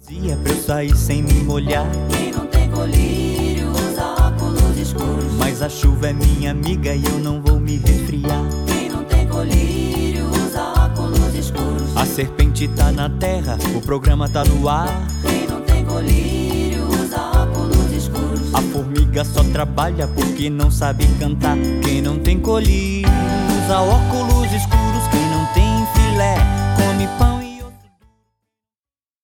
Dia pra eu sair sem me molhar. Quem não tem colírio usa óculos escuros. Mas a chuva é minha amiga e eu não vou me resfriar. Quem não tem colírio usa óculos escuros. A serpente tá na terra, o programa tá no ar. Quem não tem colírio usa óculos escuros. A formiga só trabalha porque não sabe cantar. Quem não tem colírio usa óculos escuros. Quem não tem filé